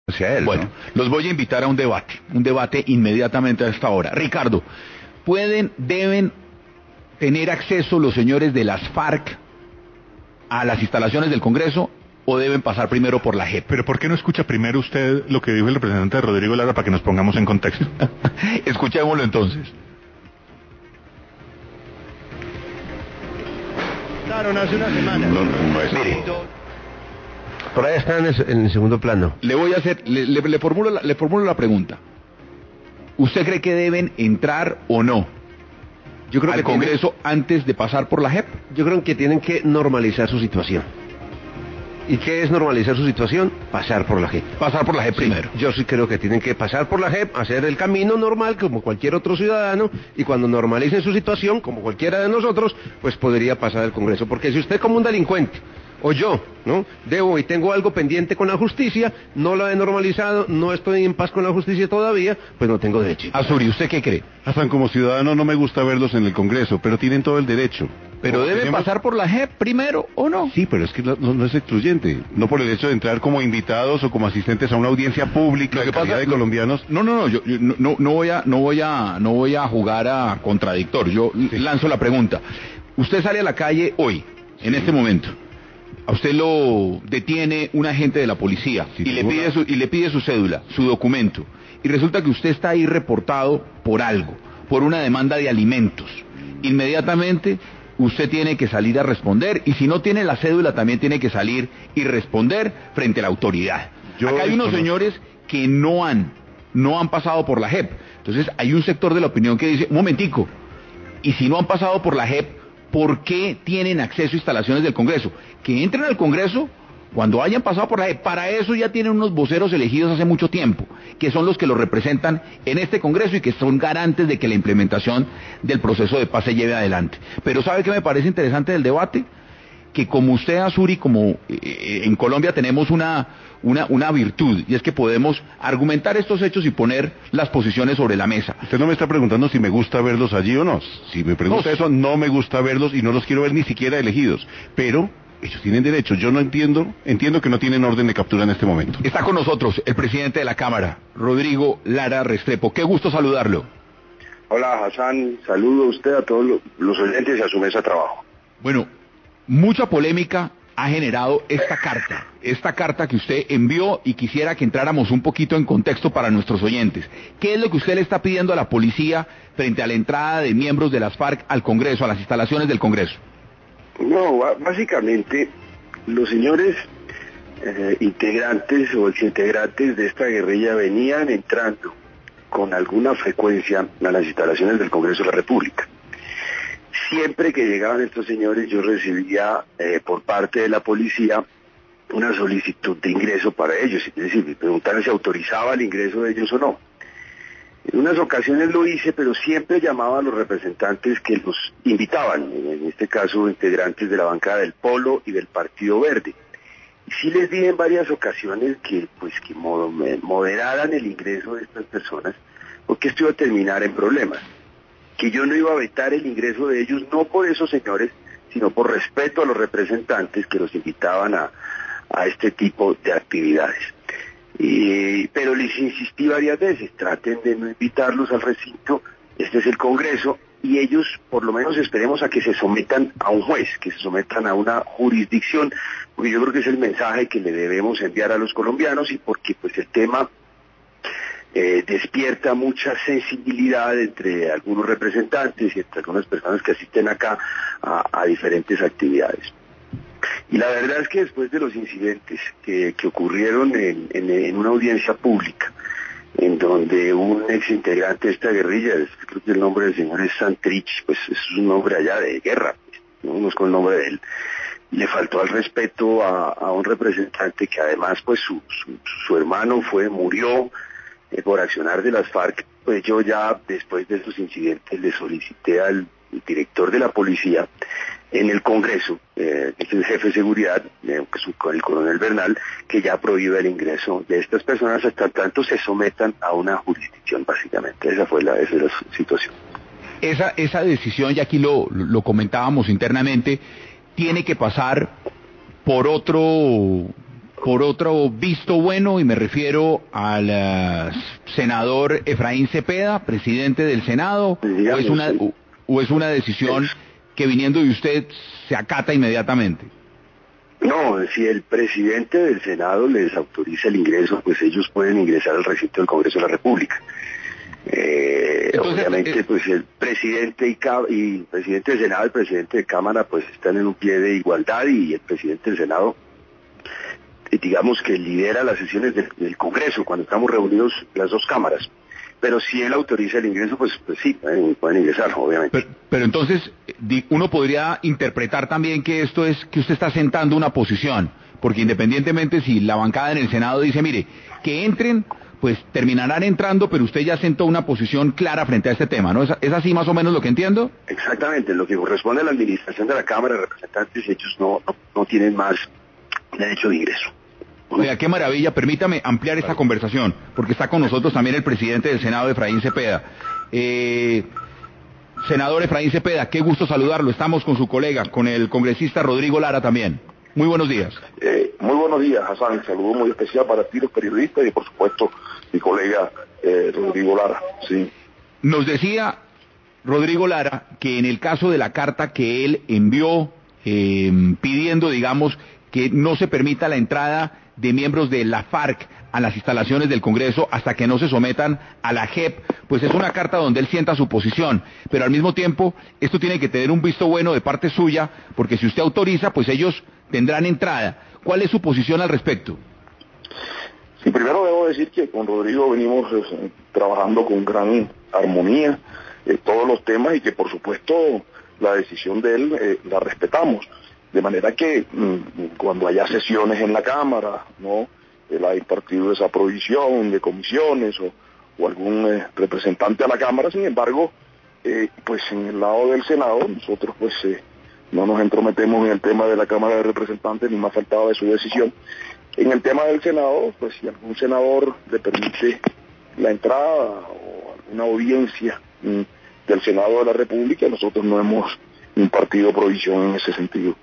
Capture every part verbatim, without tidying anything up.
Hacia él, Bueno, ¿no? los voy a invitar a un debate, un debate inmediatamente a esta hora. Ricardo, ¿pueden, deben tener acceso los señores de las FARC a las instalaciones del Congreso o deben pasar primero por la J E P? Pero ¿por qué no escucha primero usted lo que dijo el representante de Rodrigo Lara para que nos pongamos en contexto? Escuchémoslo entonces. Hace una semana. No, no es. Mire, Por ahí está en el, en el segundo plano. le voy a hacer, le, le, le formulo la, le formulo la pregunta. ¿Usted cree que deben entrar o no Yo creo al que tienen- Congreso antes de pasar por la J E P? yo creo que tienen que normalizar su situación. ¿Y qué es normalizar su situación? Pasar por la J E P. Pasar por la J E P primero. Yo sí creo que tienen que pasar por la J E P, hacer el camino normal como cualquier otro ciudadano, y cuando normalicen su situación, como cualquiera de nosotros, pues podría pasar al Congreso. Porque si usted como un delincuente, o yo, ¿no? Debo y tengo algo pendiente con la justicia, no lo he normalizado, no estoy en paz con la justicia todavía, pues no tengo derecho. Azuri, ¿usted qué cree? Hassan, como ciudadano no me gusta verlos en el Congreso, pero tienen todo el derecho. ¿Pero Como deben tenemos- pasar por la J E P primero o no? Sí, pero es que no, no- no es excluyente. No por el hecho de entrar como invitados o como asistentes a una audiencia pública de calidad de colombianos. No, no, no, yo, yo no, no- no voy a, no voy a, no voy a jugar a contradictor. Yo lanzo la pregunta. Usted sale a la calle hoy, en este momento. A usted lo detiene un agente de la policía Sí, y le seguro. pide su, y le pide su cédula, su documento. Y resulta que usted está ahí reportado por algo, por una demanda de alimentos. Inmediatamente usted tiene que salir a responder, y si no tiene la cédula también tiene que salir y responder frente a la autoridad. Yo Acá hay unos desconozco. señores que no han, no han pasado por la J E P. Entonces hay un sector de la opinión que dice, un momentico, y si no han pasado por la J E P, ¿por qué tienen acceso a instalaciones del Congreso? Que entren al Congreso cuando hayan pasado por la J E P. Para eso ya tienen unos voceros elegidos hace mucho tiempo, que son los que los representan en este Congreso y que son garantes de que la implementación del proceso de paz se lleve adelante. Pero ¿sabe qué me parece interesante del debate? Que como usted, Azuri, como eh, en Colombia tenemos una, una, una virtud, y es que podemos argumentar estos hechos y poner las posiciones sobre la mesa. Usted no me está preguntando si me gusta verlos allí o no. Si me pregunta No. eso, no me gusta verlos y no los quiero ver ni siquiera elegidos. Pero ellos tienen derecho. Yo no entiendo, entiendo que no tienen orden de captura en este momento. Está con nosotros el presidente de la Cámara, Rodrigo Lara Restrepo. Qué gusto saludarlo. Hola Hassan, saludo a usted, a todos lo- los oyentes y a su mesa de trabajo. Bueno, mucha polémica ha generado esta carta, esta carta que usted envió, y quisiera que entráramos un poquito en contexto para nuestros oyentes. ¿Qué es lo que usted le está pidiendo a la policía frente a la entrada de miembros de las FARC al Congreso, a las instalaciones del Congreso? No, ba- básicamente los señores eh, integrantes o exintegrantes de esta guerrilla venían entrando con alguna frecuencia a las instalaciones del Congreso de la República. Siempre que llegaban estos señores yo recibía eh, por parte de la policía una solicitud de ingreso para ellos, es decir, me preguntaban si autorizaba el ingreso de ellos o no. En unas ocasiones lo hice, pero siempre llamaba a los representantes que los invitaban, en este caso integrantes de la bancada del Polo y del Partido Verde. Y sí les dije en varias ocasiones que pues que mo- moderaran el ingreso de estas personas, porque esto iba a terminar en problemas. Que yo no iba a vetar el ingreso de ellos, no por esos señores, sino por respeto a los representantes que los invitaban a, a este tipo de actividades. Y, pero les insistí varias veces, traten de no invitarlos al recinto, este es el Congreso, y ellos por lo menos esperemos a que se sometan a un juez, que se sometan a una jurisdicción, porque yo creo que es el mensaje que le debemos enviar a los colombianos, y porque pues el tema eh, despierta mucha sensibilidad entre algunos representantes y entre algunas personas que asisten acá a, a diferentes actividades. Y la verdad es que después de los incidentes que, que ocurrieron en, en, en una audiencia pública, en donde un ex integrante de esta guerrilla, creo que el nombre del señor es Santrich, pues es un nombre allá de guerra, no conozco el nombre de él, le faltó al respeto a, a un representante que además pues su, su, su hermano fue, murió eh, por accionar de las FARC. Pues yo ya después de esos incidentes le solicité al director de la policía en el Congreso, eh, que es el jefe de seguridad, eh, que es el coronel Bernal, que ya prohíbe el ingreso de estas personas hasta tanto se sometan a una jurisdicción, básicamente. Esa fue la, esa es la situación. Esa, esa decisión, y aquí lo, lo comentábamos internamente, tiene que pasar por otro por otro visto bueno, y me refiero al uh, senador Efraín Cepeda, presidente del Senado, Digamos, o es una, sí. o, o es una decisión que viniendo de usted se acata inmediatamente? No, si el presidente del Senado les autoriza el ingreso, pues ellos pueden ingresar al recinto del Congreso de la República. Eh, Entonces, obviamente, eh, pues el presidente y, ca- y el presidente del Senado y el presidente de Cámara, pues están en un pie de igualdad, y el presidente del Senado, eh, digamos que lidera las sesiones del, del Congreso cuando estamos reunidos las dos cámaras. Pero si él autoriza el ingreso, pues, pues sí, pueden, pueden ingresar, obviamente. Pero, pero entonces, di- uno podría interpretar también que esto es que usted está sentando una posición, porque independientemente si la bancada en el Senado dice, mire, que entren, pues terminarán entrando, pero usted ya sentó una posición clara frente a este tema, ¿no? ¿Es, es así más o menos lo que entiendo? Exactamente, en lo que corresponde a la administración de la Cámara de Representantes, ellos no, no, no tienen más derecho de ingreso. Oiga, qué maravilla, permítame ampliar esta conversación, porque está con nosotros también el presidente del Senado, Efraín Cepeda. Eh, senador Efraín Cepeda, qué gusto saludarlo, estamos con su colega, con el congresista Rodrigo Lara también. Muy buenos días. Eh, muy buenos días, Hassan. Saludo muy especial para ti, los periodistas, y por supuesto mi colega eh, Rodrigo Lara. Sí. Nos decía Rodrigo Lara que en el caso de la carta que él envió eh, pidiendo, digamos, que no se permita la entrada de miembros de la FARC a las instalaciones del Congreso hasta que no se sometan a la J E P, pues es una carta donde él sienta su posición, pero al mismo tiempo esto tiene que tener un visto bueno de parte suya, porque si usted autoriza, pues ellos tendrán entrada. ¿Cuál es su posición al respecto? Sí, primero debo decir que con Rodrigo venimos eh, trabajando con gran armonía eh, todos los temas, y que por supuesto la decisión de él eh, la respetamos. De manera que mmm, cuando haya sesiones en la Cámara, ¿no? Él ha impartido esa provisión de comisiones o, o algún eh, representante a la Cámara. Sin embargo, eh, pues en el lado del Senado, nosotros pues eh, no nos entrometemos en el tema de la Cámara de Representantes, ni más faltaba de su decisión. En el tema del Senado, pues si algún senador le permite la entrada o alguna audiencia mmm, del Senado de la República, nosotros no hemos impartido provisión en ese sentido.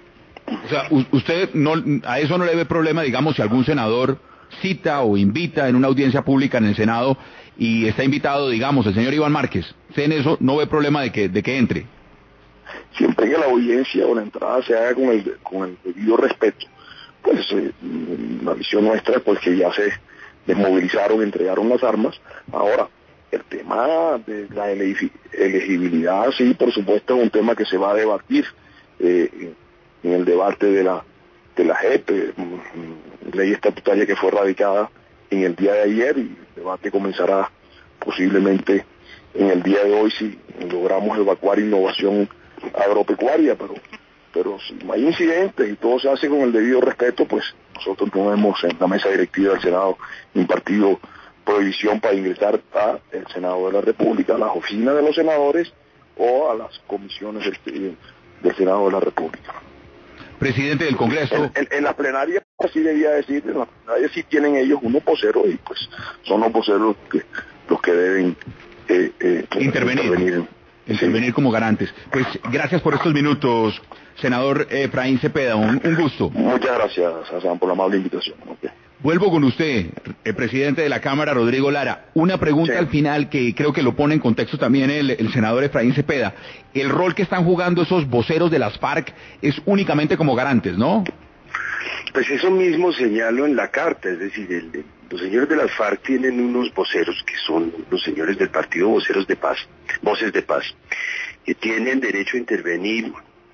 O sea, usted no, a eso no le ve problema, digamos, si algún senador cita o invita en una audiencia pública en el Senado y está invitado, digamos, el señor Iván Márquez. ¿Usted en eso no ve problema de que, de que entre? Siempre que la audiencia o la entrada se haga con el, con el debido respeto, pues eh, la visión nuestra es pues que ya se desmovilizaron, entregaron las armas. Ahora, el tema de la elegibilidad, sí, por supuesto, es un tema que se va a debatir eh, en el debate de la de la J E P, ley estatutaria que fue radicada en el día de ayer, y el debate comenzará posiblemente en el día de hoy si logramos evacuar innovación agropecuaria, pero pero si no hay incidentes y todo se hace con el debido respeto, pues nosotros no hemos en la mesa directiva del Senado impartido prohibición para ingresar al Senado de la República, a las oficinas de los senadores o a las comisiones del, del Senado de la República. Presidente del Congreso. En, en, en la plenaria, así debía decir, en la plenaria sí tienen ellos unos voceros, y pues son los voceros los que, los que deben eh, eh, intervenir. intervenir. Intervenir Sí. como garantes. Pues gracias por estos minutos, senador Efraín Cepeda, un, un gusto. Muchas gracias, Hassan, por la amable invitación. Okay. Vuelvo con usted, el presidente de la Cámara, Rodrigo Lara. Una pregunta Sí. al final que creo que lo pone en contexto también el, el senador Efraín Cepeda. El rol que están jugando esos voceros de las FARC es únicamente como garantes, ¿no? Pues eso mismo señalo en la carta, es decir, el, el, los señores de las FARC tienen unos voceros que son los señores del partido Voceros de Paz, Voces de Paz, que tienen derecho a intervenir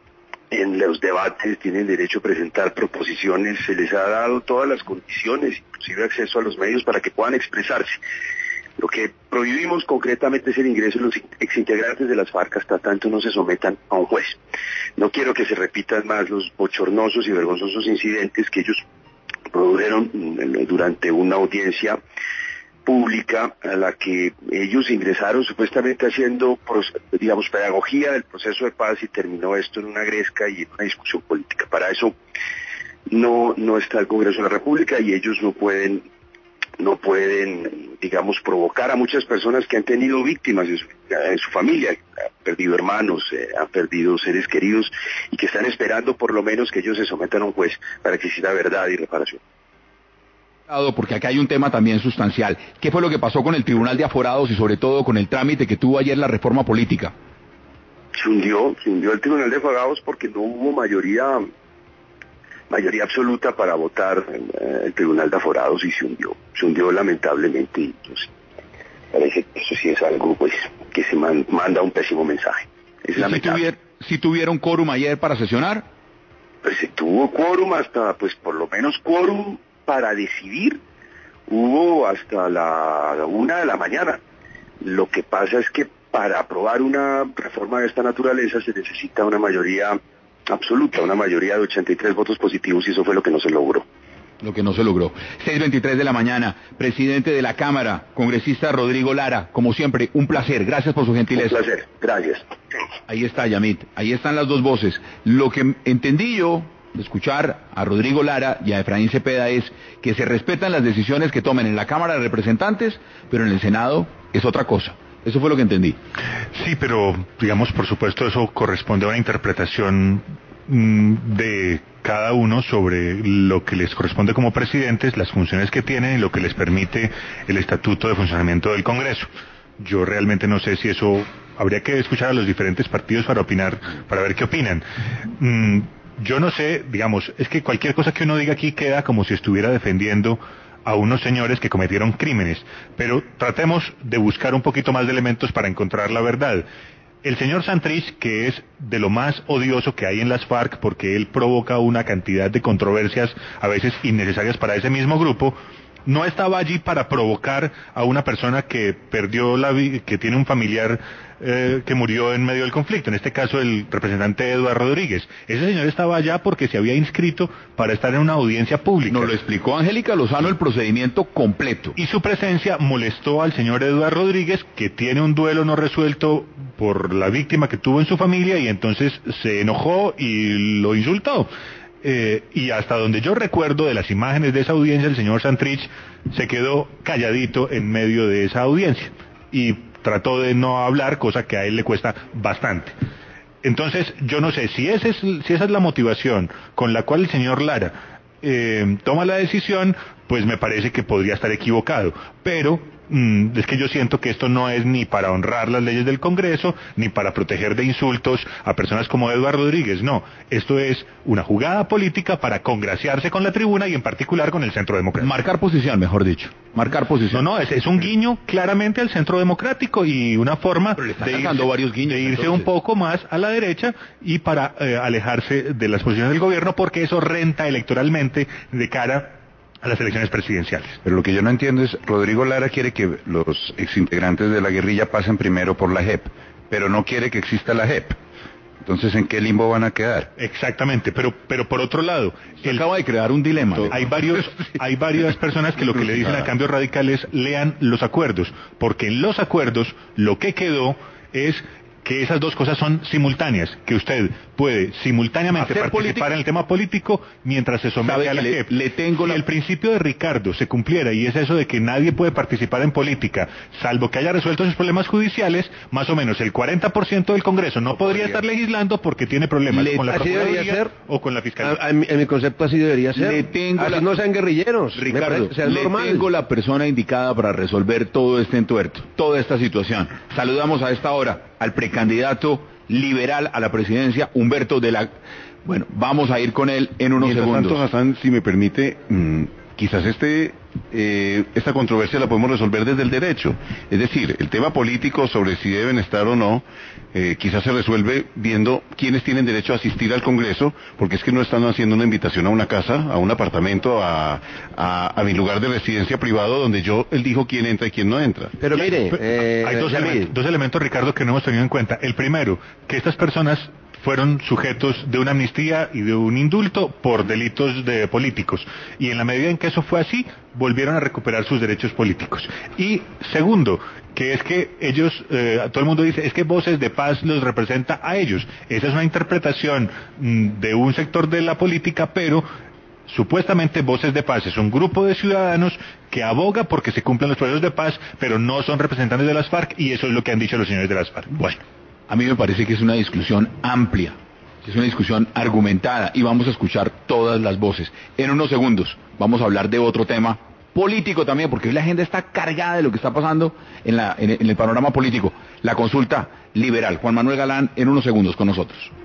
en los debates, tienen derecho a presentar proposiciones, se les ha dado todas las condiciones, inclusive acceso a los medios para que puedan expresarse. Lo que prohibimos concretamente es el ingreso de los exintegrantes de las FARC hasta tanto no se sometan a un juez. No quiero que se repitan más los bochornosos y vergonzosos incidentes que ellos produjeron durante una audiencia pública a la que ellos ingresaron supuestamente haciendo, digamos, pedagogía del proceso de paz, y terminó esto en una gresca y en una discusión política. Para eso no, no está el Congreso de la República, y ellos no pueden no pueden, digamos, provocar a muchas personas que han tenido víctimas en su, en su familia, han perdido hermanos, eh, han perdido seres queridos, y que están esperando por lo menos que ellos se sometan a un juez para que exista verdad y reparación. Porque acá hay un tema también sustancial. ¿Qué fue lo que pasó con el Tribunal de Aforados y sobre todo con el trámite que tuvo ayer la reforma política? Se hundió, se hundió el Tribunal de Aforados porque no hubo mayoría mayoría absoluta para votar en eh, el Tribunal de Aforados y se hundió, se hundió lamentablemente y pues, parece que eso sí es algo pues que se man, manda un pésimo mensaje. Es si, tuvier, si tuvieron quórum ayer para sesionar? Pues se tuvo quórum hasta, pues por lo menos quórum para decidir, hubo hasta la, la una de la mañana. Lo que pasa es que para aprobar una reforma de esta naturaleza se necesita una mayoría absoluta, una mayoría de ochenta y tres votos positivos y eso fue lo que no se logró. Lo que no se logró. seis veintitrés de la mañana, presidente de la Cámara, congresista Rodrigo Lara, como siempre, un placer, gracias por su gentileza. Un placer, gracias. Ahí está, Yamit, ahí están las dos voces. Lo que entendí yo de escuchar a Rodrigo Lara y a Efraín Cepeda es que se respetan las decisiones que tomen en la Cámara de Representantes, pero en el Senado es otra cosa. Eso fue lo que entendí. Sí, pero digamos, por supuesto, eso corresponde a una interpretación mmm, de cada uno sobre lo que les corresponde como presidentes, las funciones que tienen y lo que les permite el Estatuto de Funcionamiento del Congreso. Yo realmente no sé si eso habría que escuchar a los diferentes partidos para opinar, para ver qué opinan. Mm, yo no sé, digamos, es que cualquier cosa que uno diga aquí queda como si estuviera defendiendo a unos señores que cometieron crímenes, pero tratemos de buscar un poquito más de elementos para encontrar la verdad. El señor Santrich, que es de lo más odioso que hay en las FARC, porque él provoca una cantidad de controversias a veces innecesarias para ese mismo grupo, no estaba allí para provocar a una persona que perdió la vida, que tiene un familiar eh, que murió en medio del conflicto, en este caso el representante Eduardo Rodríguez. Ese señor estaba allá porque se había inscrito para estar en una audiencia pública. Nos lo explicó Angélica Lozano el procedimiento completo. Y su presencia molestó al señor Eduardo Rodríguez, que tiene un duelo no resuelto por la víctima que tuvo en su familia, y entonces se enojó y lo insultó. Eh, y hasta donde yo recuerdo de las imágenes de esa audiencia, el señor Santrich se quedó calladito en medio de esa audiencia y trató de no hablar, cosa que a él le cuesta bastante. Entonces, yo no sé si, ese es, si esa es la motivación con la cual el señor Lara eh, toma la decisión, pues me parece que podría estar equivocado, pero mm, es que yo siento que esto no es ni para honrar las leyes del Congreso, ni para proteger de insultos a personas como Eduardo Rodríguez, no, esto es una jugada política para congraciarse con la tribuna y en particular con el Centro Democrático. Marcar posición, mejor dicho, marcar posición. No, no, es, es un guiño claramente al Centro Democrático y una forma de irse, varios guiños, de irse entonces. un poco más a la derecha y para eh, alejarse de las posiciones del gobierno, porque eso renta electoralmente de cara a las elecciones presidenciales. Pero lo que yo no entiendo es, Rodrigo Lara quiere que los exintegrantes de la guerrilla pasen primero por la J E P, pero no quiere que exista la J E P. Entonces, ¿en qué limbo van a quedar? Exactamente, pero pero por otro lado, él acaba de crear un dilema. Hay varios, hay varias personas que lo que le dicen a Cambio Radical es lean los acuerdos, porque en los acuerdos lo que quedó es que esas dos cosas son simultáneas, que usted puede simultáneamente Hacer participar política en el tema político mientras se somete a la le, J E P. Le tengo si la... el principio de Ricardo se cumpliera, y es eso de que nadie puede participar en política, salvo que haya resuelto sus problemas judiciales, más o menos el cuarenta por ciento del Congreso no, no podría, podría estar legislando porque tiene problemas le, con la Procuraduría o con la Fiscalía. A, a, en mi concepto así debería ser. Le tengo la... no sean guerrilleros. Ricardo, parece, le normal. tengo la persona indicada para resolver todo este entuerto, toda esta situación. Saludamos a esta hora al precandidato liberal a la presidencia, Humberto de la... Bueno, vamos a ir con él en unos Mientras segundos. Tanto, Hassan, si me permite, mmm, quizás este eh, esta controversia la podemos resolver desde el derecho. Es decir, el tema político sobre si deben estar o no, eh, quizás se resuelve viendo quiénes tienen derecho a asistir al Congreso, porque es que no están haciendo una invitación a una casa, a un apartamento, a, a, a mi lugar de residencia privado, donde yo elijo quién entra y quién no entra. Pero mire, eh, hay dos, elementos, dos elementos, Ricardo, que no hemos tenido en cuenta. El primero, que estas personas fueron sujetos de una amnistía y de un indulto por delitos de políticos. Y en la medida en que eso fue así, volvieron a recuperar sus derechos políticos. Y segundo, que es que ellos, eh, todo el mundo dice, es que Voces de Paz los representa a ellos. Esa es una interpretación mmm, de un sector de la política, pero supuestamente Voces de Paz es un grupo de ciudadanos que aboga porque se cumplan los procesos de paz, pero no son representantes de las FARC, y eso es lo que han dicho los señores de las FARC. Bueno. A mí me parece que es una discusión amplia, es una discusión argumentada y vamos a escuchar todas las voces. En unos segundos vamos a hablar de otro tema político también, porque hoy la agenda está cargada de lo que está pasando en, la, en, en el panorama político. La consulta liberal. Juan Manuel Galán en unos segundos con nosotros.